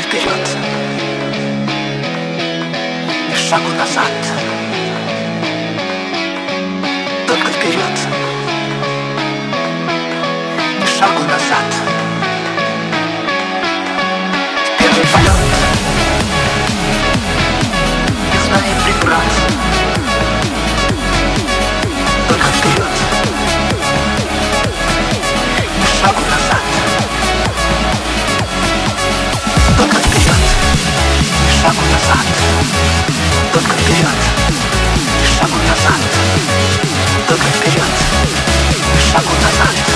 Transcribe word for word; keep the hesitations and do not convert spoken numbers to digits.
вперед, ни шагу назад. Только вперед, ни шагу назад. Первый полет, не знает преград. Только вперед, ни шагу назад. Только вперед, ни шагу назад. Только вперед, ни шагу назад. Только вперед, ни шагу назад.